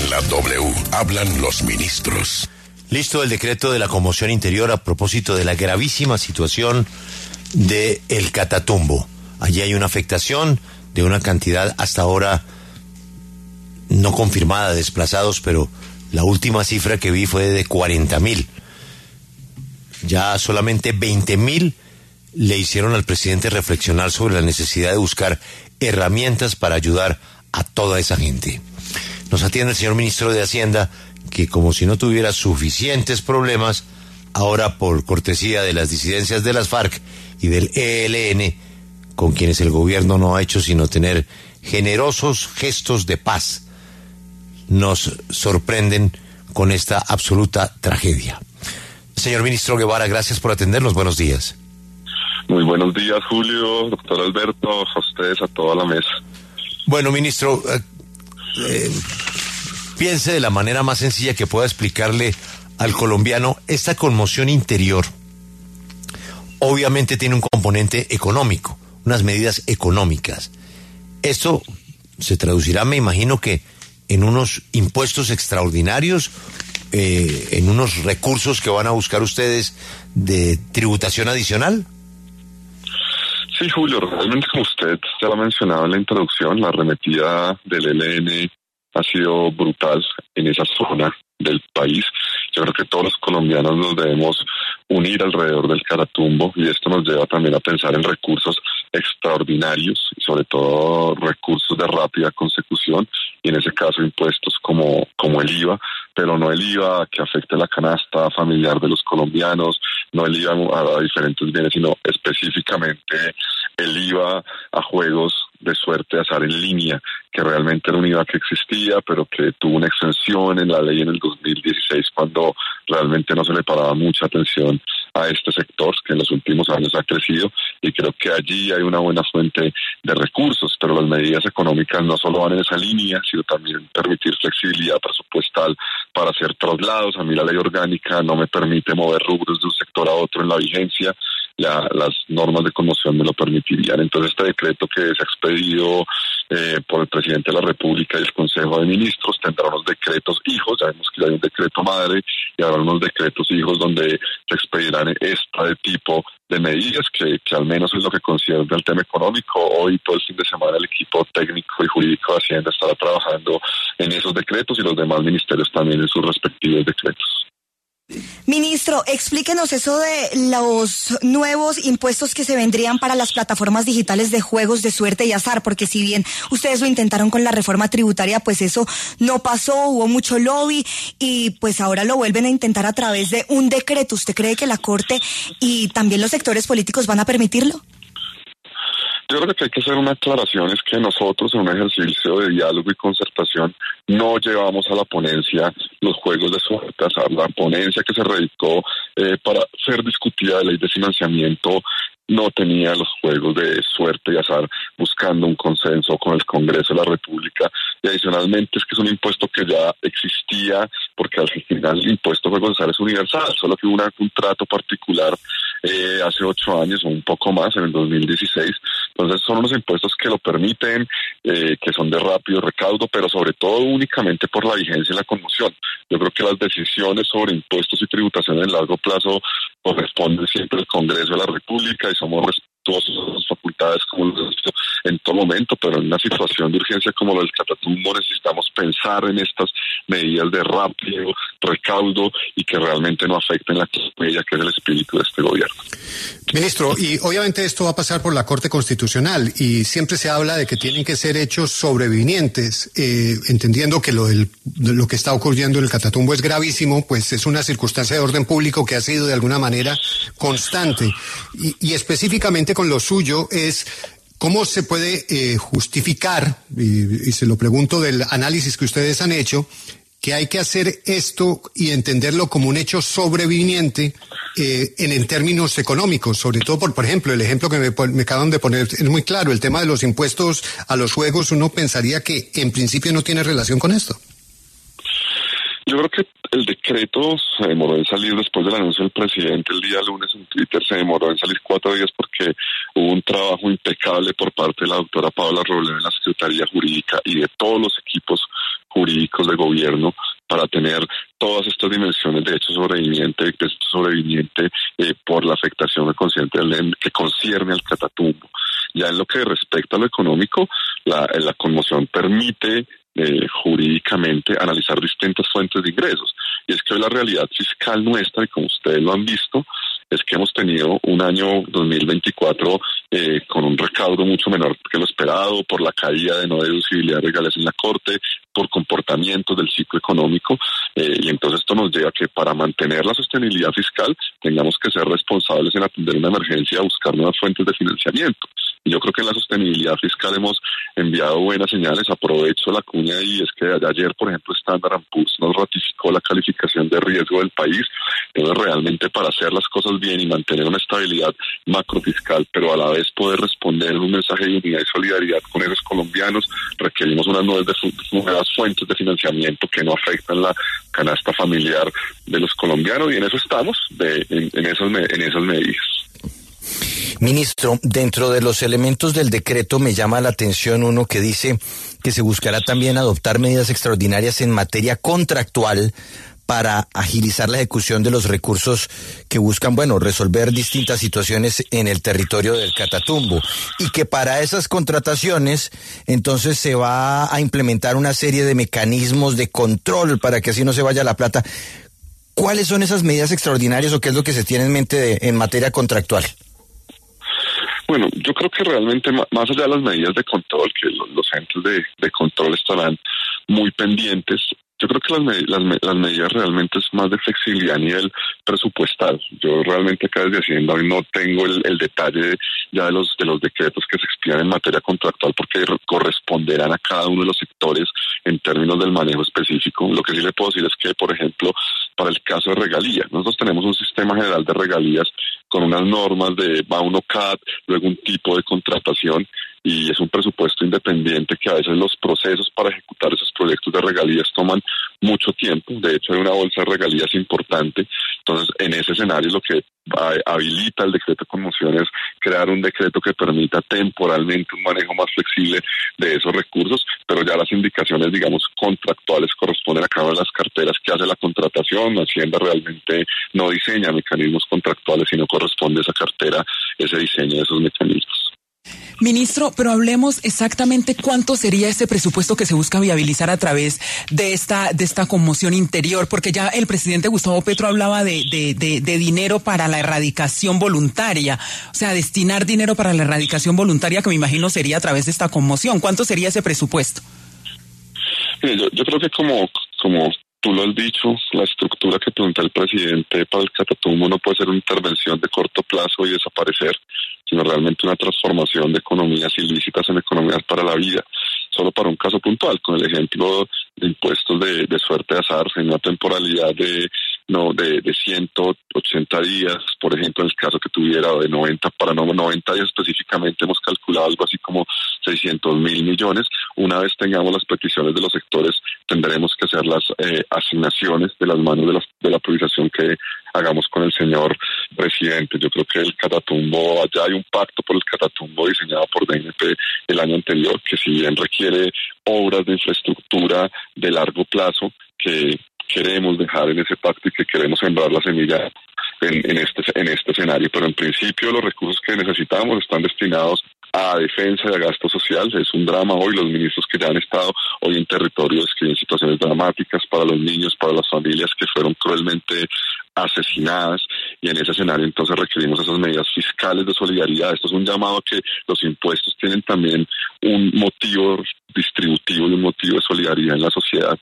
En la W hablan los ministros. Listo el decreto de la Conmoción Interior a propósito de la gravísima situación de El Catatumbo. Allí hay una afectación de una cantidad hasta ahora no confirmada de desplazados, pero la última cifra que vi fue de 40.000. Ya solamente 20.000 le hicieron al presidente reflexionar sobre la necesidad de buscar herramientas para ayudar a toda esa gente. Nos atiende el señor ministro de Hacienda, que como si no tuviera suficientes problemas, ahora por cortesía de las disidencias de las FARC y del ELN, con quienes el gobierno no ha hecho sino tener generosos gestos de paz, nos sorprenden con esta absoluta tragedia. Señor ministro Guevara, gracias por atendernos. Buenos días. Muy buenos días, Julio, doctor Alberto, a ustedes, a toda la mesa. Bueno, ministro, piense de la manera más sencilla que pueda explicarle al colombiano esta conmoción interior. Obviamente tiene un componente económico, unas medidas económicas. Esto se traducirá, me imagino, que en unos impuestos extraordinarios, en unos recursos que van a buscar ustedes de tributación adicional. Sí, Julio, realmente como usted ya lo ha mencionado en la introducción, la arremetida del ELN ha sido brutal en esa zona del país. Yo creo que todos los colombianos nos debemos unir alrededor del Catatumbo y esto nos lleva también a pensar en recursos extraordinarios y sobre todo recursos de rápida consecución y en ese caso impuestos como el IVA, pero no el IVA que afecte la canasta familiar de los colombianos, no el IVA a diferentes bienes, sino específicamente el IVA a juegos de suerte, azar en línea, que realmente era un IVA que existía, pero que tuvo una exención en la ley en el 2016 cuando realmente no se le paraba mucha atención a este sector que en los últimos años ha crecido y creo que allí hay una buena fuente de recursos, pero las medidas económicas no solo van en esa línea, sino también permitir flexibilidad presupuestal para hacer traslados. A mí la ley orgánica no me permite mover rubros de un sector a otro en la vigencia, las normas de conmoción me lo permitirían. Entonces este decreto que se ha expedido por el presidente de la República y el Consejo de Ministros tendrá unos decretos hijos, ya vemos que ya hay un decreto madre y habrá unos decretos hijos donde se expedirán de tipo de medidas que al menos es lo que concierne al tema económico. Hoy todo el fin de semana el equipo técnico y jurídico de Hacienda estará trabajando en esos decretos y los demás ministerios también en sus respectivos decretos. Ministro, explíquenos eso de los nuevos impuestos que se vendrían para las plataformas digitales de juegos de suerte y azar, porque si bien ustedes lo intentaron con la reforma tributaria, pues eso no pasó, hubo mucho lobby y pues ahora lo vuelven a intentar a través de un decreto. ¿Usted cree que la Corte y también los sectores políticos van a permitirlo? Yo creo que hay que hacer una aclaración, es que nosotros en un ejercicio de diálogo y concertación no llevamos a la ponencia los juegos de suerte. O sea, la ponencia que se radicó para ser discutida de ley de financiamiento no tenía los juegos de suerte y azar buscando un consenso con el Congreso de la República y adicionalmente es que es un impuesto que ya existía porque al final el impuesto de juegos de azar es universal, solo que hubo un trato particular hace 8 años o un poco más, en el 2016. Entonces son unos impuestos que lo permiten, que son de rápido recaudo, pero sobre todo únicamente por la vigencia y la conmoción. Yo creo que las decisiones sobre impuestos y tributación en largo plazo corresponden siempre al Congreso de la República y somos respetuosos de las facultades como lo hemos hecho en todo momento, pero en una situación de urgencia como lo del Catatumbo necesitamos pensar en estas medidas de rápido recaudo y que realmente no afecten la media que es el espíritu de este gobierno. Ministro, y obviamente esto va a pasar por la Corte Constitucional y siempre se habla de que tienen que ser hechos sobrevinientes, entendiendo que lo que está ocurriendo en el Catatumbo es gravísimo, pues es una circunstancia de orden público que ha sido de alguna manera constante y específicamente con lo suyo es ¿cómo se puede justificar, y se lo pregunto del análisis que ustedes han hecho, que hay que hacer esto y entenderlo como un hecho sobreviniente en términos económicos, sobre todo por ejemplo, el ejemplo que me acaban de poner es muy claro, el tema de los impuestos a los juegos, uno pensaría que en principio no tiene relación con esto. Yo creo que el decreto se demoró en salir después del anuncio del presidente el día lunes en Twitter, se demoró en salir 4 días porque hubo un trabajo impecable por parte de la doctora Paola Robledo en la Secretaría Jurídica y de todos los equipos jurídicos de gobierno para tener todas estas dimensiones de hecho sobreviviente por la afectación que concierne al Catatumbo. Ya en lo que respecta a lo económico, la conmoción permite jurídicamente analizar distintas fuentes de ingresos. Y es que hoy la realidad fiscal nuestra, y como ustedes lo han visto, es que hemos tenido un año 2024 con un recaudo mucho menor que lo esperado por la caída de no deducibilidad de regalías en la Corte, por comportamientos del ciclo económico, y entonces esto nos lleva a que para mantener la sostenibilidad fiscal tengamos que ser responsables en atender una emergencia, buscar nuevas fuentes de financiamiento. Y yo creo que en la sostenibilidad fiscal hemos enviado buenas señales. Aprovecho la cuña y es que ayer, por ejemplo, Standard & Poor's nos ratificó la calificación de riesgo del país. Entonces, realmente para hacer las cosas bien y mantener una estabilidad macrofiscal, pero a la vez poder responder en un mensaje de unidad y solidaridad con esos colombianos, requerimos unas nuevas fuentes de financiamiento que no afectan la canasta familiar de los colombianos, y en eso estamos, en esas medidas. Ministro, dentro de los elementos del decreto me llama la atención uno que dice que se buscará también adoptar medidas extraordinarias en materia contractual para agilizar la ejecución de los recursos que buscan, resolver distintas situaciones en el territorio del Catatumbo, y que para esas contrataciones entonces se va a implementar una serie de mecanismos de control para que así no se vaya la plata. ¿Cuáles son esas medidas extraordinarias o qué es lo que se tiene en mente en materia contractual? Bueno, yo creo que realmente más allá de las medidas de control, que los entes de control estarán muy pendientes, yo creo que las medidas realmente es más de flexibilidad a nivel presupuestal. Yo realmente acá desde Hacienda hoy no tengo el detalle ya de los decretos que se expidan en materia contractual, porque corresponderán a cada uno de los sectores en términos del manejo específico. Lo que sí le puedo decir es que, por ejemplo, para el caso de regalías, nosotros tenemos un sistema general de regalías con unas normas va uno CAT, luego un tipo de contratación, y es un presupuesto independiente que a veces los procesos para ejecutar esos proyectos de regalías toman mucho tiempo. De hecho, hay una bolsa de regalías importante. Entonces, en ese escenario, lo que habilita el decreto de conmoción es crear un decreto que permita temporalmente un manejo más flexible de esos recursos, pero ya las indicaciones, digamos, contractuales corresponden a cada una de las carteras que hace la contratación. Hacienda realmente no diseña mecanismos contractuales, sino corresponde a esa cartera ese diseño de esos mecanismos. Ministro, pero hablemos exactamente cuánto sería ese presupuesto que se busca viabilizar a través de esta conmoción interior, porque ya el presidente Gustavo Petro hablaba de dinero para la erradicación voluntaria, o sea, destinar dinero para la erradicación voluntaria, que me imagino sería a través de esta conmoción. ¿Cuánto sería ese presupuesto? Yo creo que como tú lo has dicho, la estructura que plantea el presidente para el Catatumbo no puede ser una intervención de corto plazo y desaparecer, sino realmente una transformación de economías ilícitas en economías para la vida. Solo para un caso puntual, con el ejemplo de impuestos de suerte de azar, en una temporalidad de 180 días, por ejemplo, en el caso que tuviera de 90 días específicamente, hemos calculado algo así como 600.000 millones. Una vez tengamos las peticiones de los sectores, tendremos que hacer las asignaciones de las manos de la priorización que hagamos con el señor presidente. Yo creo que el Catatumbo, allá hay un pacto por el Catatumbo diseñado por DNP el año anterior, que si bien requiere obras de infraestructura de largo plazo, que queremos dejar en ese pacto y que queremos sembrar la semilla en este escenario, pero en principio los recursos que necesitamos están destinados a defensa y a gasto social. Es un drama hoy, los ministros que ya han estado hoy en territorio describen situaciones dramáticas para los niños, para las familias que fueron cruelmente asesinadas, y en ese escenario entonces requerimos esas medidas fiscales de solidaridad. Esto es un llamado a que los impuestos tienen también un motivo distributivo y un motivo de solidaridad en la sociedad.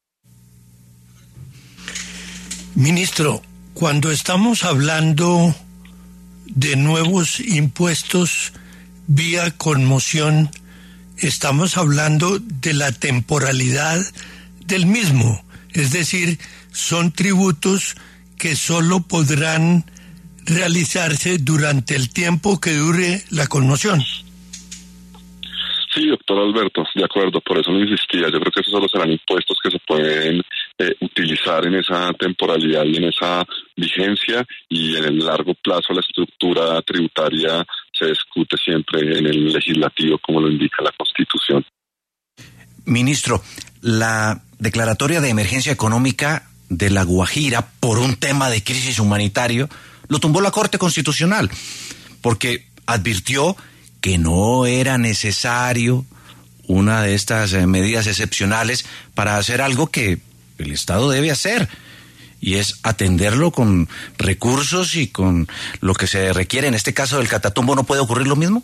Ministro, cuando estamos hablando de nuevos impuestos vía conmoción, estamos hablando de la temporalidad del mismo, es decir, son tributos que solo podrán realizarse durante el tiempo que dure la conmoción. Sí, doctor Alberto, de acuerdo, por eso lo insistía. Yo creo que esos solo serán impuestos que se pueden utilizar en esa temporalidad y en esa vigencia, y en el largo plazo la estructura tributaria se discute siempre en el legislativo, como lo indica la Constitución. Ministro, la declaratoria de emergencia económica de La Guajira por un tema de crisis humanitario lo tumbó la Corte Constitucional, porque advirtió que no era necesario una de estas medidas excepcionales para hacer algo que el Estado debe hacer, y es atenderlo con recursos y con lo que se requiere. En este caso del Catatumbo, ¿no puede ocurrir lo mismo?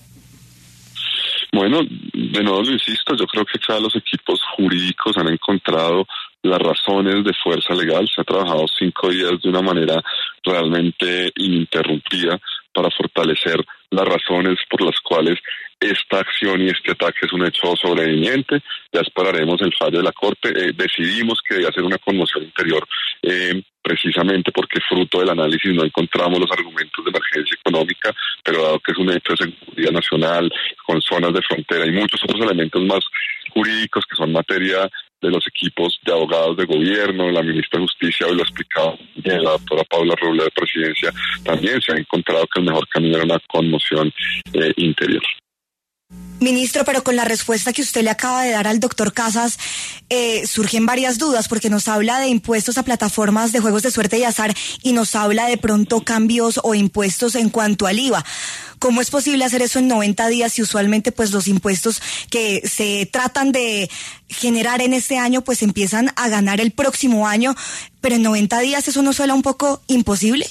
Bueno, de nuevo lo insisto, yo creo que cada los equipos jurídicos han encontrado las razones de fuerza legal. Se ha trabajado 5 días de una manera realmente ininterrumpida para fortalecer las razones por las cuales esta acción y este ataque es un hecho sobreviniente. Ya esperaremos el fallo de la Corte. Decidimos que debía hacer una conmoción interior precisamente porque fruto del análisis no encontramos los argumentos de emergencia económica, pero dado que es un hecho de seguridad nacional, con zonas de frontera y muchos otros elementos más jurídicos que son materia de los equipos de abogados de gobierno, la ministra de Justicia hoy lo ha explicado bien, la doctora Paula Robles de Presidencia, también se ha encontrado que el mejor camino era una conmoción interior. Ministro, pero con la respuesta que usted le acaba de dar al doctor Casas, surgen varias dudas, porque nos habla de impuestos a plataformas de juegos de suerte y azar y nos habla de pronto cambios o impuestos en cuanto al IVA. ¿Cómo es posible hacer eso en 90 días si usualmente pues los impuestos que se tratan de generar en este año pues empiezan a ganar el próximo año, pero en 90 días eso no suena un poco imposible?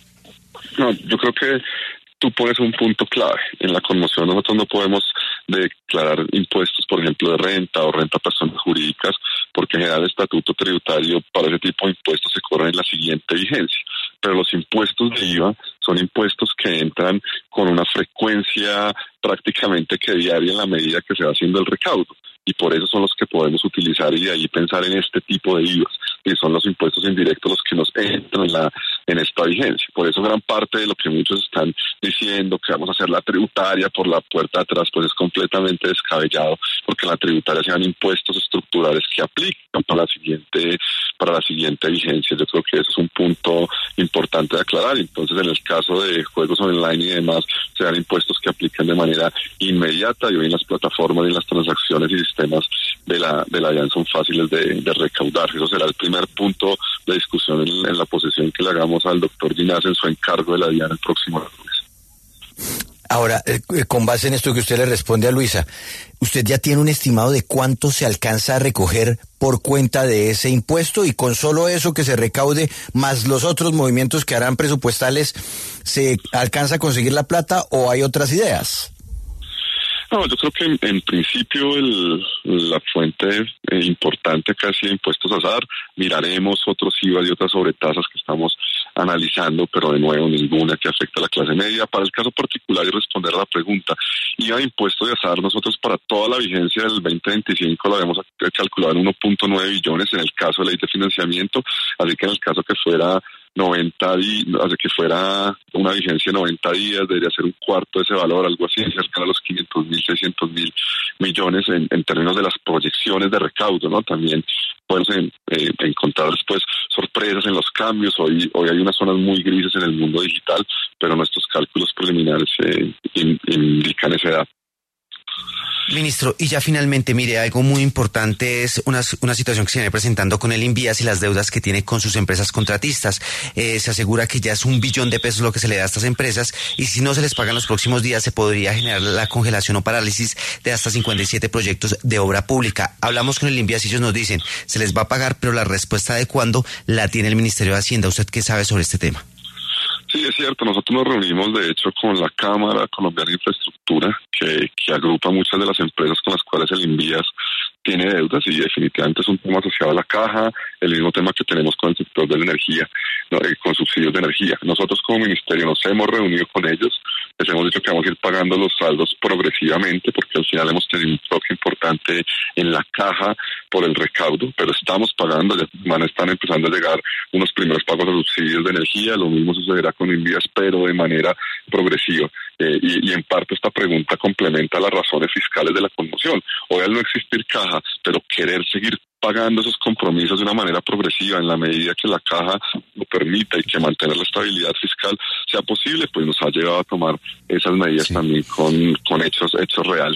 No, yo creo que tú pones un punto clave. En la conmoción nosotros no podemos declarar impuestos, por ejemplo, de renta o renta a personas jurídicas, porque en general el estatuto tributario para ese tipo de impuestos se corre en la siguiente vigencia. Pero los impuestos de IVA son impuestos que entran con una frecuencia prácticamente que diaria en la medida que se va haciendo el recaudo. Y por eso son los que podemos utilizar y de ahí pensar en este tipo de IVAs, que son los impuestos indirectos los que nos entran en esta vigencia. Por eso gran parte de lo que muchos están diciendo que vamos a hacer la tributaria por la puerta de atrás, pues es completamente descabellado, porque en la tributaria se dan impuestos estructurales que aplican para la siguiente vigencia. Yo creo que eso es un punto importante de aclarar. Entonces, en el caso de juegos online y demás, se dan impuestos que aplican de manera inmediata y hoy en las plataformas y en las transacciones y sistemas de la DIAN son fáciles de recaudar. Eso será el primer punto de discusión en la posición que le hagamos al doctor Ginás en su encargo de la DIAN el próximo lunes. Ahora, con base en esto que usted le responde a Luisa, ¿usted ya tiene un estimado de cuánto se alcanza a recoger por cuenta de ese impuesto? Y con solo eso que se recaude, más los otros movimientos que harán presupuestales, ¿se alcanza a conseguir la plata o hay otras ideas? No, yo creo que en principio la fuente importante acá es impuestos a azar. Miraremos otros IVA y otras sobretasas que estamos analizando, pero de nuevo ninguna que afecte a la clase media. Para el caso particular y responder a la pregunta, IVA de impuestos de azar, nosotros para toda la vigencia del 2025 lo habíamos calculado en 1.9 billones en el caso de ley de financiamiento, así que en el caso que fuera que fuera una vigencia de 90 días, debería ser un cuarto de ese valor, algo así, cerca de los 500.000, 600.000 millones en términos de las proyecciones de recaudo, ¿no? También podemos encontrar después sorpresas en los cambios. Hoy hay unas zonas muy grises en el mundo digital, pero nuestros cálculos preliminares indican esa edad. Ministro, y ya finalmente, mire, algo muy importante es una situación que se viene presentando con el Invías y las deudas que tiene con sus empresas contratistas. Se asegura que ya es 1 billón de pesos lo que se le da a estas empresas y si no se les paga en los próximos días se podría generar la congelación o parálisis de hasta 57 proyectos de obra pública. Hablamos con el Invías y ellos nos dicen, se les va a pagar, pero la respuesta de cuándo la tiene el Ministerio de Hacienda. ¿Usted qué sabe sobre este tema? Sí, es cierto. Nosotros nos reunimos, de hecho, con la Cámara Colombiana de Infraestructura, que agrupa muchas de las empresas con las cuales el Invías tiene deudas y definitivamente es un tema asociado a la caja, el mismo tema que tenemos con el sector de la energía, ¿no? Con subsidios de energía. Nosotros como ministerio nos hemos reunido con ellos, les hemos dicho que vamos a ir pagando los saldos progresivamente porque al final hemos tenido un toque importante en la caja por el recaudo, pero estamos pagando, ya están empezando a llegar unos primeros pagos de subsidios de energía, lo mismo sucederá con Invías, pero de manera progresiva. Y en parte esta pregunta complementa las razones fiscales de la conmoción. Hoy al no existir caja, pero querer seguir pagando esos compromisos de una manera progresiva en la medida que la caja lo permita y que mantener la estabilidad fiscal sea posible, pues nos ha llevado a tomar esas medidas también con hechos reales.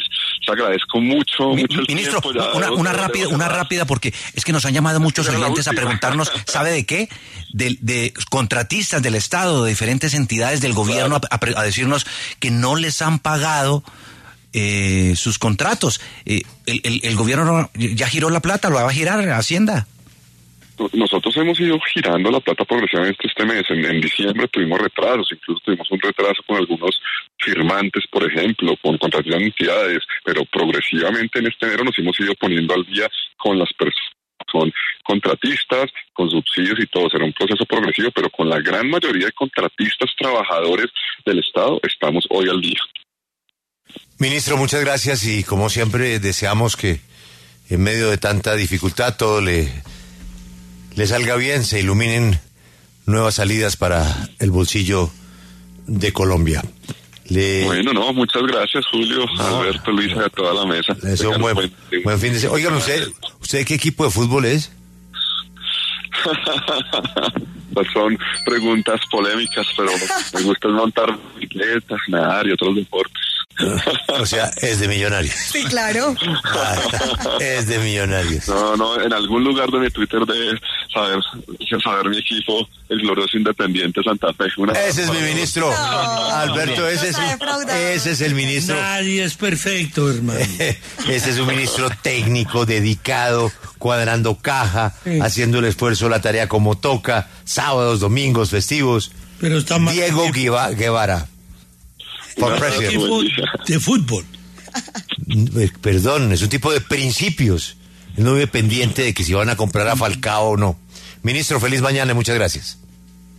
agradezco mucho el Ministro, tiempo. una rápida, porque es que nos han llamado muchos oyentes a preguntarnos, ¿sabe de qué? De contratistas del Estado, de diferentes entidades del gobierno, a decirnos que no les han pagado sus contratos. El gobierno ya giró la plata, lo va a girar Hacienda. Nosotros hemos ido girando la plata progresivamente este mes. En diciembre tuvimos retrasos, incluso tuvimos un retraso con algunos firmantes, por ejemplo, con contratistas de entidades, pero progresivamente en este enero nos hemos ido poniendo al día con las personas, con contratistas, con subsidios y todo. Será un proceso progresivo, pero con la gran mayoría de contratistas, trabajadores del Estado, estamos hoy al día. Ministro, muchas gracias y como siempre deseamos que en medio de tanta dificultad todo le salga bien, se iluminen nuevas salidas para el bolsillo de Colombia. Bueno, muchas gracias, Julio, Alberto, Luisa y a toda la mesa. Es un buen fin de semana. Óigame, ¿usted qué equipo de fútbol es? Son preguntas polémicas, pero me gusta montar bicicletas, nadar y otros deportes. O sea, es de Millonarios. Sí, claro. Es de Millonarios. No, en algún lugar de mi Twitter de saber mi equipo, el glorioso Independiente Santa Fe. Ese es mi ministro. Alberto, ese es el ministro. Nadie es perfecto, hermano. Ese es un ministro técnico, dedicado, cuadrando caja, haciendo el esfuerzo, la tarea como toca, sábados, domingos, festivos. Pero está mal. Diego Guevara. De fútbol. Perdón, es un tipo de principios. Él no vive pendiente de que si van a comprar a Falcao o no. Ministro, feliz mañana y muchas gracias.